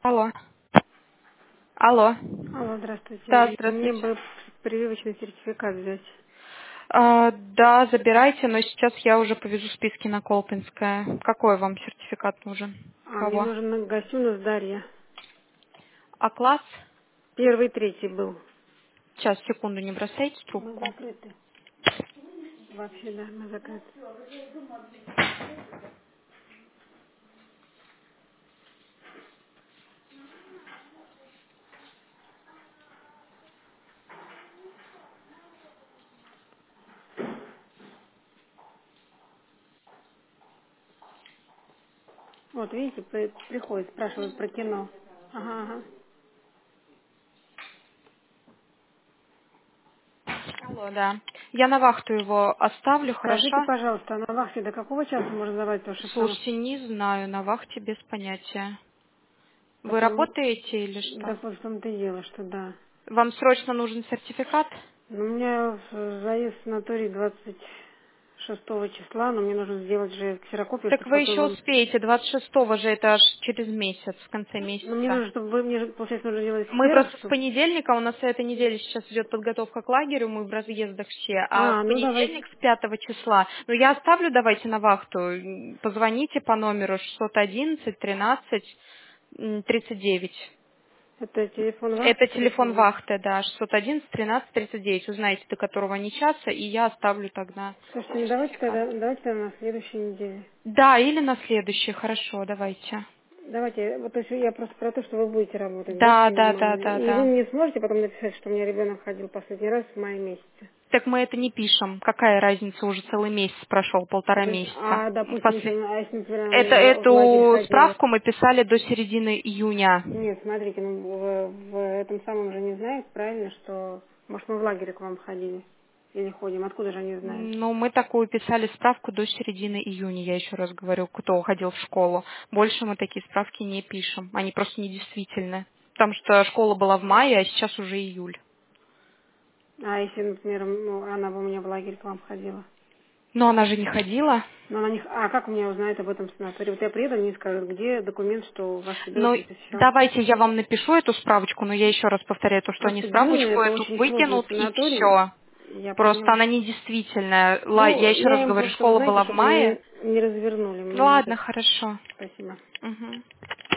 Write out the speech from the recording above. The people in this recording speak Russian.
Алло. Алло. Алло, Да, здравствуйте. Мне здравствуйте. бы прививочный сертификат взять. Да, забирайте, но сейчас я уже повезу списки на Колпинское. Какой вам сертификат нужен? Мне Кого? нужен Гасюнас Дарья. А класс? Первый, третий был. Сейчас, секунду, не бросайте Мы трубку. закрыты. Вообще, да, мы закрыты. Вот, видите, приходит, спрашивают про кино. Ага, ага. Алло, да. Я на вахту его оставлю, Скажите, хорошо? пожалуйста, а на вахте до какого часа можно сдавать? Потому что сам... Слушайте, не знаю, на вахте без понятия. Вы Потому... работаете или Да, что? вот в том-то и дело, что да. Вам срочно нужен сертификат? Но у меня заезд в санаторий 26 числа, но мне нужно сделать же ксерокопию, Так чтобы вы потом еще вам... успеете, 26-го же это аж через месяц, в конце Но мне месяца. нужно, чтобы вы мне, получается, нужно делать Мы просто с ксерокс. понедельника, у нас этой неделе сейчас идет подготовка к лагерю, мы в разъездах все, а в Ну давайте. понедельник с 5 числа, ну я оставлю, давайте на вахту, позвоните по номеру 611 13 39. Это телефон Это вахты, телефон телефон. вахты, да, 611 13 39. Узнаете, до которого не часа, и я оставлю тогда Слушайте, сертификат. давайте тогда на следующей неделе. Да, или на следующий, хорошо, давайте. Давайте, вот то есть я просто про то, что вы будете работать, да, Да, что меня да, мало да, ли. да, И вы да. мне сможете потом написать, что у меня ребенок ходил последний раз в мае месяце. Так мы это не пишем. Какая разница, уже целый месяц прошел, полтора То есть, месяца. допустим, если, например, она в лагерь Эту ходила. справку мы писали до середины июня. Нет, смотрите, в этом самом же не знают, правильно, что, может, мы в лагере к вам ходили или ходим, откуда же они знают? Ну, мы такую писали справку до середины июня, я еще раз говорю, кто ходил в школу. Больше мы такие справки не пишем. Они просто недействительны. Потому что школа была в мае, а сейчас уже июль. А если, например, она бы у меня в лагерь к вам ходила? Но она же не ходила. Но она не... как у меня узнает об этом санатории? Вот я приеду, они скажут, где документ, что ваш Ну, ребенок не посещал. давайте я вам напишу эту справочку, но я еще раз повторяю то, что они Просто Дзюня справочку это эту очень сложный вытянут и санаторий, все. я Просто поняла. она недействительная. Ну, Я еще раз я им говорю, просто, вы школа знаете, была в чтобы они мае. не развернули Ну мне ладно, этот. хорошо. Спасибо. Мгм.